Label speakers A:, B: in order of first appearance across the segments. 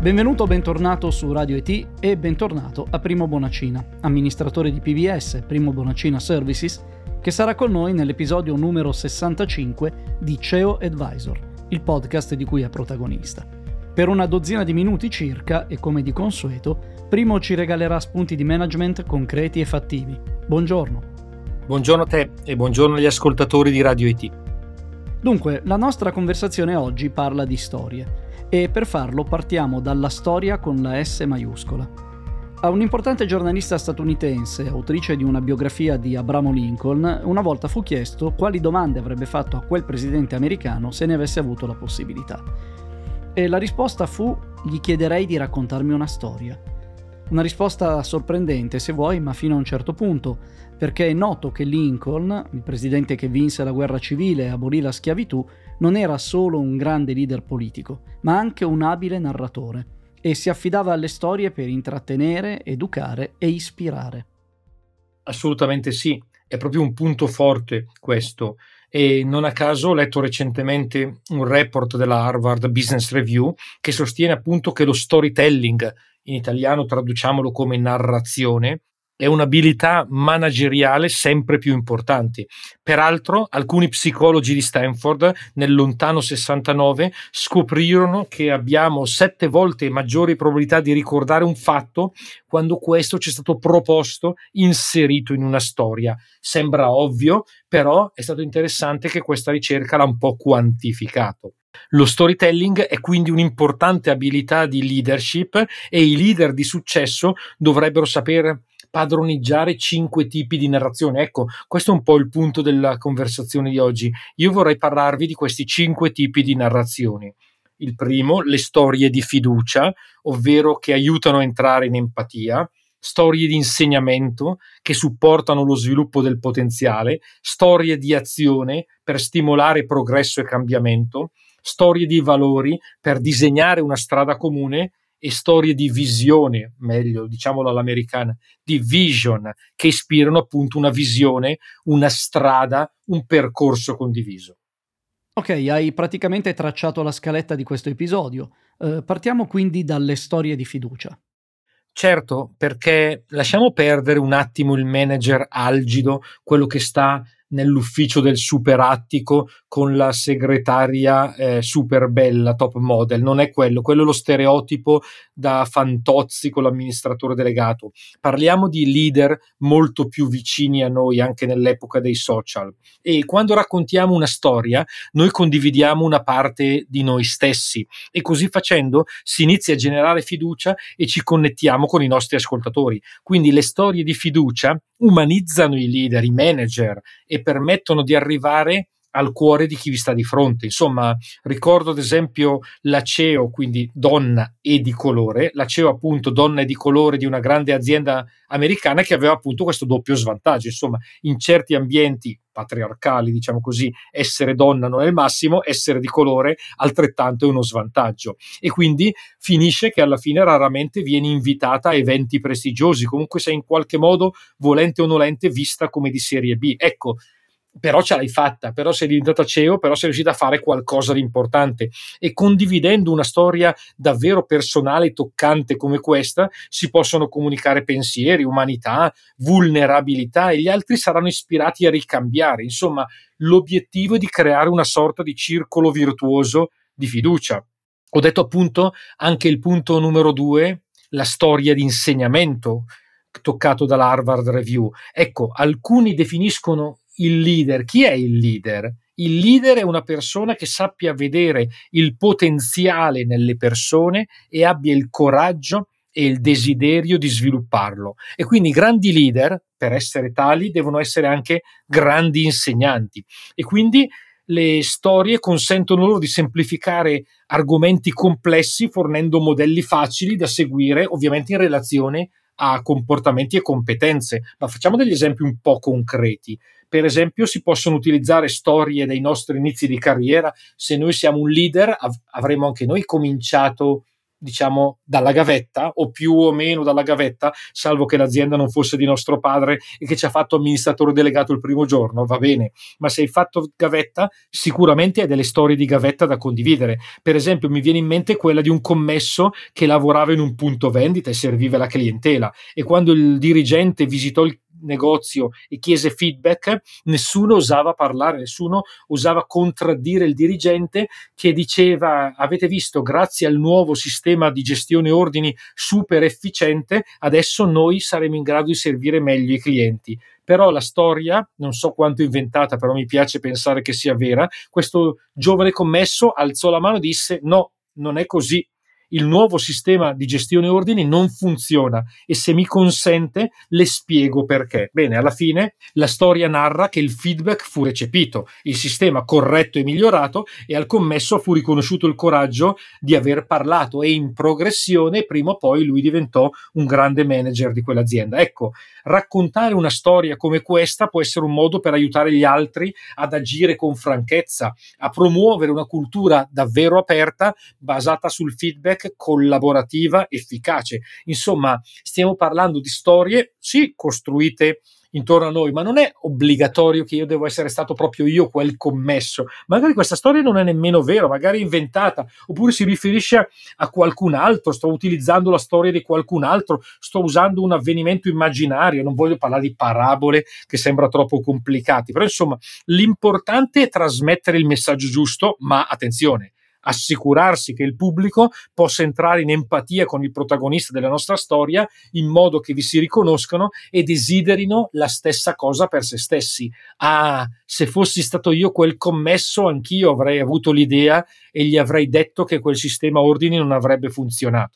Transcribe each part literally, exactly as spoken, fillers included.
A: Benvenuto o bentornato su Radio I T e bentornato a Primo Bonacina, amministratore di P B S, Primo Bonacina Services, che sarà con noi nell'episodio numero sessantacinque di C E O Advisor, il podcast di cui è protagonista. Per una dozzina di minuti circa, e come di consueto, Primo ci regalerà spunti di management concreti e fattivi. Buongiorno.
B: Buongiorno a te e buongiorno agli ascoltatori di Radio I T.
A: Dunque, la nostra conversazione oggi parla di storie. E per farlo partiamo dalla storia con la S maiuscola. A un'importante giornalista statunitense, autrice di una biografia di Abramo Lincoln, una volta fu chiesto quali domande avrebbe fatto a quel presidente americano se ne avesse avuto la possibilità. E la risposta fu: gli chiederei di raccontarmi una storia. Una risposta sorprendente, se vuoi, ma fino a un certo punto, perché è noto che Lincoln, il presidente che vinse la guerra civile e abolì la schiavitù, non era solo un grande leader politico, ma anche un abile narratore, e si affidava alle storie per intrattenere, educare e ispirare.
B: Assolutamente sì, è proprio un punto forte questo, e non a caso ho letto recentemente un report della Harvard Business Review che sostiene appunto che lo storytelling, in italiano traduciamolo come narrazione, è un'abilità manageriale sempre più importante. Peraltro, alcuni psicologi di Stanford nel lontano sessantanove scoprirono che abbiamo sette volte maggiori probabilità di ricordare un fatto quando questo ci è stato proposto, inserito in una storia. Sembra ovvio, però è stato interessante che questa ricerca l'ha un po' quantificato. Lo storytelling è quindi un'importante abilità di leadership e i leader di successo dovrebbero sapere padroneggiare cinque tipi di narrazione. Ecco, questo è un po' il punto della conversazione di oggi. Io vorrei parlarvi di questi cinque tipi di narrazioni. Il primo, le storie di fiducia, ovvero che aiutano a entrare in empatia, storie di insegnamento che supportano lo sviluppo del potenziale, storie di azione per stimolare progresso e cambiamento, storie di valori per disegnare una strada comune e storie di visione, meglio diciamolo all'americana, di vision, che ispirano appunto una visione, una strada, un percorso condiviso.
A: Ok, hai praticamente tracciato la scaletta di questo episodio. Eh, partiamo quindi dalle storie di fiducia.
B: Certo, perché lasciamo perdere un attimo il manager algido, quello che sta nell'ufficio del super attico con la segretaria eh, super bella, top model. Non è quello, quello è lo stereotipo da Fantozzi con l'amministratore delegato. Parliamo di leader molto più vicini a noi anche nell'epoca dei social, e quando raccontiamo una storia noi condividiamo una parte di noi stessi, e così facendo si inizia a generare fiducia e ci connettiamo con i nostri ascoltatori. Quindi le storie di fiducia umanizzano i leader, i manager, e permettono di arrivare al cuore di chi vi sta di fronte. Insomma, ricordo ad esempio la C E O, quindi donna e di colore, la C E O appunto donna e di colore di una grande azienda americana che aveva appunto questo doppio svantaggio. Insomma, in certi ambienti patriarcali, diciamo così, essere donna non è il massimo, essere di colore altrettanto è uno svantaggio, e quindi finisce che alla fine raramente viene invitata a eventi prestigiosi, comunque sei in qualche modo, volente o nolente, vista come di serie B. Ecco, però ce l'hai fatta, però sei diventata C E O, però sei riuscita a fare qualcosa di importante, e condividendo una storia davvero personale e toccante come questa si possono comunicare pensieri, umanità, vulnerabilità, e gli altri saranno ispirati a ricambiare. Insomma, l'obiettivo è di creare una sorta di circolo virtuoso di fiducia. Ho detto appunto anche il punto numero due, la storia di insegnamento toccato dalla Harvard Review. Ecco, alcuni definiscono il leader. Chi è il leader? Il leader è una persona che sappia vedere il potenziale nelle persone e abbia il coraggio e il desiderio di svilupparlo. E quindi i grandi leader, per essere tali, devono essere anche grandi insegnanti. E quindi le storie consentono loro di semplificare argomenti complessi fornendo modelli facili da seguire, ovviamente in relazione a comportamenti e competenze. Ma facciamo degli esempi un po' concreti. Per esempio, si possono utilizzare storie dei nostri inizi di carriera. Se noi siamo un leader, av- avremo anche noi cominciato diciamo dalla gavetta o più o meno dalla gavetta, salvo che l'azienda non fosse di nostro padre e che ci ha fatto amministratore delegato il primo giorno, va bene, ma se hai fatto gavetta sicuramente hai delle storie di gavetta da condividere. Per esempio mi viene in mente quella di un commesso che lavorava in un punto vendita e serviva la clientela, e quando il dirigente visitò il negozio e chiese feedback, nessuno osava parlare, nessuno osava contraddire il dirigente, che diceva: avete visto, grazie al nuovo sistema di gestione ordini super efficiente, adesso noi saremo in grado di servire meglio i clienti. Però la storia, non so quanto inventata, però mi piace pensare che sia vera, questo giovane commesso alzò la mano e disse: no, non è così, il nuovo sistema di gestione ordini non funziona e se mi consente le spiego perché. Bene, alla fine la storia narra che il feedback fu recepito, il sistema corretto e migliorato, e al commesso fu riconosciuto il coraggio di aver parlato, e in progressione prima o poi lui diventò un grande manager di quell'azienda. Ecco, raccontare una storia come questa può essere un modo per aiutare gli altri ad agire con franchezza, a promuovere una cultura davvero aperta basata sul feedback, collaborativa, efficace. Insomma, stiamo parlando di storie, sì, costruite intorno a noi, ma non è obbligatorio che io devo essere stato proprio io quel commesso. Magari questa storia non è nemmeno vera, magari è inventata, oppure si riferisce a qualcun altro, sto utilizzando la storia di qualcun altro, sto usando un avvenimento immaginario, non voglio parlare di parabole che sembra troppo complicati, però insomma l'importante è trasmettere il messaggio giusto, ma attenzione, assicurarsi che il pubblico possa entrare in empatia con il protagonista della nostra storia, in modo che vi si riconoscano e desiderino la stessa cosa per se stessi. Ah, se fossi stato io quel commesso, anch'io avrei avuto l'idea e gli avrei detto che quel sistema ordini non avrebbe funzionato.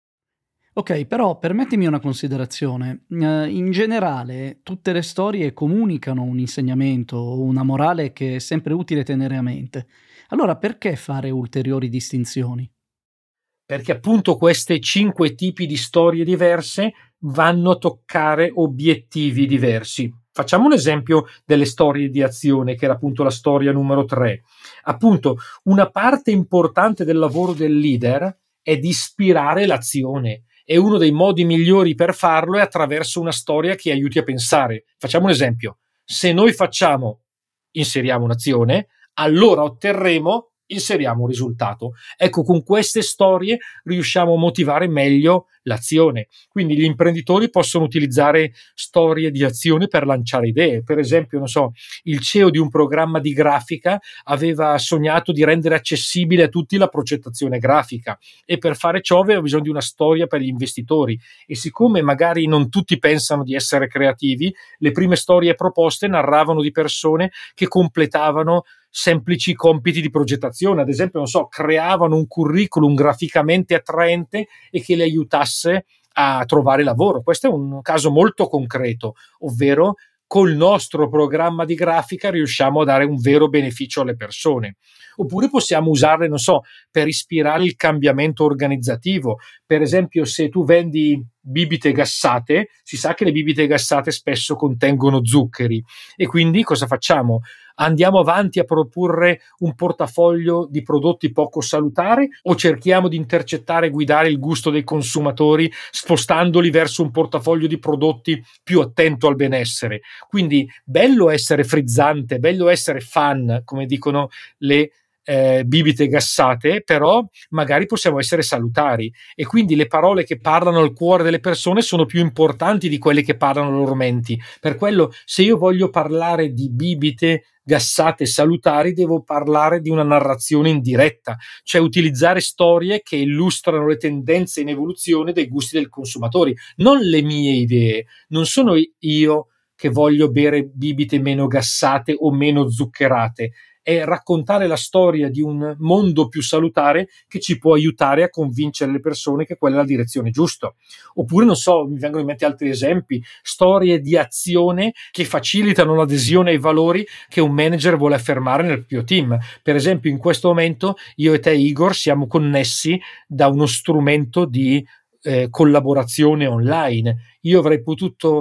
A: Ok, però permettimi una considerazione. Eh, in generale, tutte le storie comunicano un insegnamento o una morale che è sempre utile tenere a mente. Allora, perché fare ulteriori distinzioni?
B: Perché appunto queste cinque tipi di storie diverse vanno a toccare obiettivi diversi. Facciamo un esempio delle storie di azione, che era appunto la storia numero tre. Appunto, una parte importante del lavoro del leader è di ispirare l'azione, e uno dei modi migliori per farlo è attraverso una storia che aiuti a pensare. Facciamo un esempio: se noi facciamo, inseriamo un'azione, allora otterremo, inseriamo un risultato. Ecco, con queste storie riusciamo a motivare meglio l'azione. Quindi gli imprenditori possono utilizzare storie di azione per lanciare idee. Per esempio, non so, il C E O di un programma di grafica aveva sognato di rendere accessibile a tutti la progettazione grafica, e per fare ciò aveva bisogno di una storia per gli investitori, e siccome magari non tutti pensano di essere creativi, le prime storie proposte narravano di persone che completavano semplici compiti di progettazione, ad esempio, non so, creavano un curriculum graficamente attraente e che le aiutasse a trovare lavoro. Questo è un caso molto concreto, ovvero col nostro programma di grafica riusciamo a dare un vero beneficio alle persone. Oppure possiamo usarle, non so, per ispirare il cambiamento organizzativo. Per esempio, se tu vendi bibite gassate, si sa che le bibite gassate spesso contengono zuccheri, e quindi cosa facciamo? Andiamo avanti a proporre un portafoglio di prodotti poco salutari, o cerchiamo di intercettare e guidare il gusto dei consumatori spostandoli verso un portafoglio di prodotti più attento al benessere? Quindi bello essere frizzante, bello essere fan, come dicono le eh, bibite gassate, però magari possiamo essere salutari, e quindi le parole che parlano al cuore delle persone sono più importanti di quelle che parlano alle loro menti. Per quello, se io voglio parlare di bibite gassate salutari, devo parlare di una narrazione in diretta, cioè utilizzare storie che illustrano le tendenze in evoluzione dei gusti dei consumatori, non le mie idee. Non sono io che voglio bere bibite meno gassate o meno zuccherate, è raccontare la storia di un mondo più salutare che ci può aiutare a convincere le persone che quella è la direzione giusta. Oppure, non so, mi vengono in mente altri esempi, storie di azione che facilitano l'adesione ai valori che un manager vuole affermare nel proprio team. Per esempio, in questo momento io e te, Igor, siamo connessi da uno strumento di eh, collaborazione online. Io avrei potuto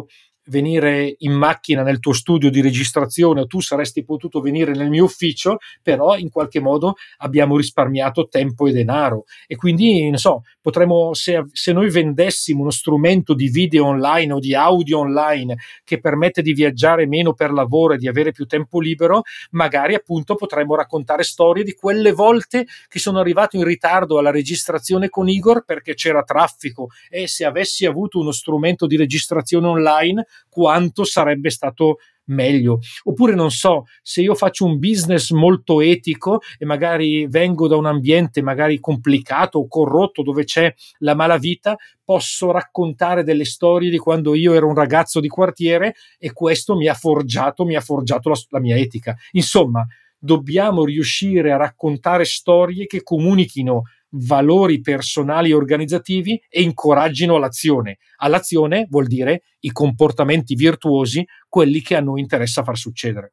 B: venire in macchina nel tuo studio di registrazione, o tu saresti potuto venire nel mio ufficio, però in qualche modo abbiamo risparmiato tempo e denaro. E quindi, non so, potremmo, se, se noi vendessimo uno strumento di video online o di audio online che permette di viaggiare meno per lavoro e di avere più tempo libero, magari appunto potremmo raccontare storie di quelle volte che sono arrivato in ritardo alla registrazione con Igor perché c'era traffico, e se avessi avuto uno strumento di registrazione online quanto sarebbe stato meglio. Oppure, non so, se io faccio un business molto etico e magari vengo da un ambiente magari complicato o corrotto dove c'è la malavita, posso raccontare delle storie di quando io ero un ragazzo di quartiere e questo mi ha forgiato, mi ha forgiato la, la mia etica. Insomma, dobbiamo riuscire a raccontare storie che comunichino valori personali e organizzativi e incoraggino l'azione. All'azione vuol dire i comportamenti virtuosi, quelli che a noi interessa far succedere.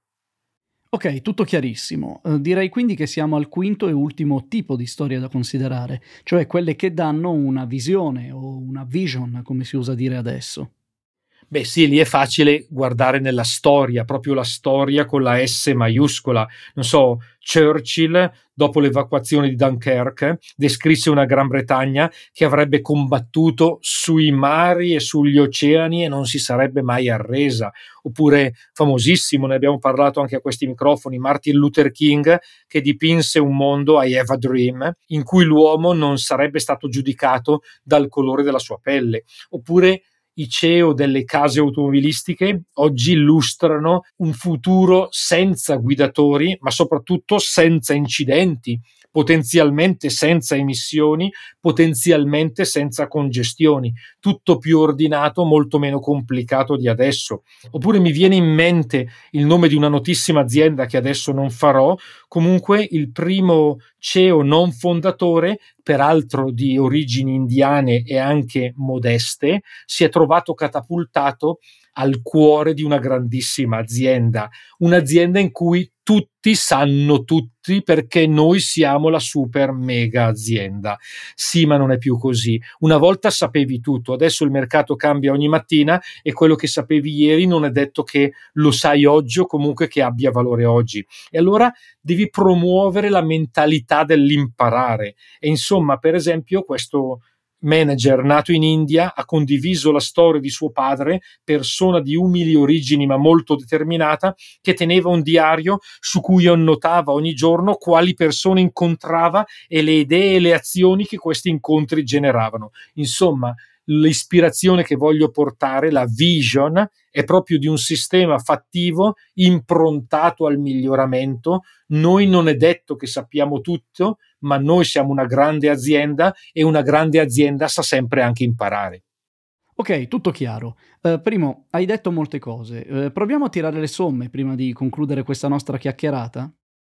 A: Ok, tutto chiarissimo. Eh, direi quindi che siamo al quinto e ultimo tipo di storia da considerare, cioè quelle che danno una visione o una vision, come si usa dire adesso.
B: Beh sì, lì è facile guardare nella storia, proprio la storia con la S maiuscola. Non so, Churchill, dopo l'evacuazione di Dunkerque, descrisse una Gran Bretagna che avrebbe combattuto sui mari e sugli oceani e non si sarebbe mai arresa. Oppure, famosissimo, ne abbiamo parlato anche a questi microfoni, Martin Luther King, che dipinse un mondo, I Have a Dream, in cui l'uomo non sarebbe stato giudicato dal colore della sua pelle. Oppure i C E O delle case automobilistiche oggi illustrano un futuro senza guidatori, ma soprattutto senza incidenti, potenzialmente senza emissioni, potenzialmente senza congestioni, tutto più ordinato, molto meno complicato di adesso. Oppure mi viene in mente il nome di una notissima azienda che adesso non farò, comunque il primo C E O non fondatore, peraltro di origini indiane e anche modeste, si è trovato catapultato al cuore di una grandissima azienda, un'azienda in cui tutti sanno tutti perché noi siamo la super mega azienda. Sì, ma non è più così. Una volta sapevi tutto, adesso il mercato cambia ogni mattina e quello che sapevi ieri non è detto che lo sai oggi o comunque che abbia valore oggi. E allora devi promuovere la mentalità dell'imparare. E insomma, per esempio, questo manager nato in India ha condiviso la storia di suo padre, persona di umili origini ma molto determinata, che teneva un diario su cui annotava ogni giorno quali persone incontrava e le idee e le azioni che questi incontri generavano. Insomma, l'ispirazione che voglio portare, la vision, è proprio di un sistema fattivo improntato al miglioramento. Noi non è detto che sappiamo tutto, ma noi siamo una grande azienda e una grande azienda sa sempre anche imparare.
A: Ok, tutto chiaro. Uh, primo, hai detto molte cose. Uh, proviamo a tirare le somme prima di concludere questa nostra chiacchierata?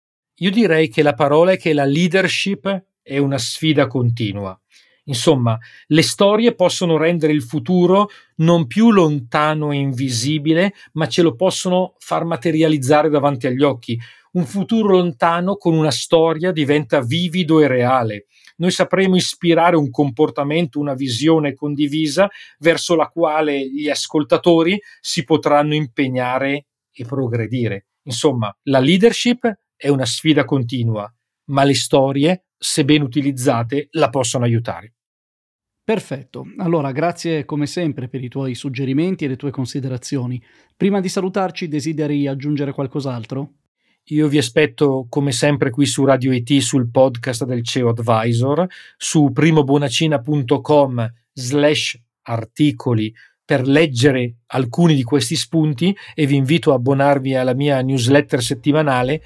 B: Io direi che la parola è che la leadership è una sfida continua. Insomma, le storie possono rendere il futuro non più lontano e invisibile, ma ce lo possono far materializzare davanti agli occhi. Un futuro lontano con una storia diventa vivido e reale. Noi sapremo ispirare un comportamento, una visione condivisa verso la quale gli ascoltatori si potranno impegnare e progredire. Insomma, la leadership è una sfida continua, ma le storie, se ben utilizzate, la possono aiutare.
A: Perfetto, allora grazie come sempre per i tuoi suggerimenti e le tue considerazioni. Prima di salutarci desideri aggiungere qualcos'altro?
B: Io vi aspetto come sempre qui su Radio I T sul podcast del C E O Advisor, su primobonacina.com slash articoli per leggere alcuni di questi spunti, e vi invito a abbonarvi alla mia newsletter settimanale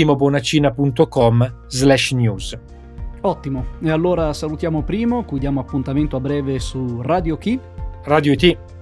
B: primobonacina.com slash news.
A: Ottimo, e allora salutiamo Primo, cui diamo appuntamento a breve su Radio Chi.
B: Radio I T.